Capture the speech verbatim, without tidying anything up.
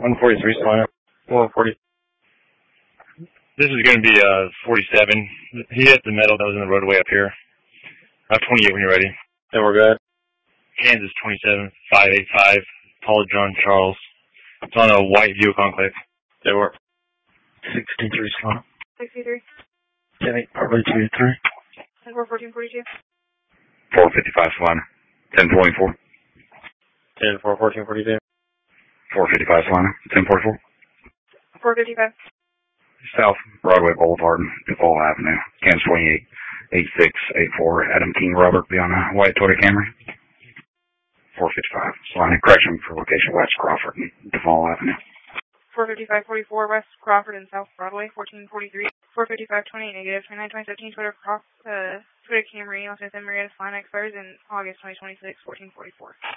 one forty-three, Solana. one forty. This is going to be uh, forty-seven. He hit the metal that was in the roadway up here. Uh, twenty-eight when you're ready. Then we're good. Kansas twenty-seven, five eighty-five. Paul John Charles. It's on a white View Conclave. They work. sixty-three, Solana. sixty-three. ten eight, Parkway two eighty-three. ten four, fourteen forty-two. four fifty-five, Solana. ten twenty-four. ten four, fourteen forty-two. four fifty-five, Solana. ten forty-four. four fifty-five. South Broadway Boulevard, DePaul Avenue. Kansas twenty-eight, eighty-six eighty-four. Adam King Robert be on a white Toyota Camry. four fifty-five, Solana. Correction for location West Crawford, DePaul Avenue. four fifty-five forty-four West Crawford and South Broadway, fourteen forty-three. four fifty-five twenty-eight negative, twenty-nine twenty seventeen Toyota Cross, uh, Toyota Camry, Los Angeles, Marietta, Solana expires in August twenty twenty-six, fourteen forty-four.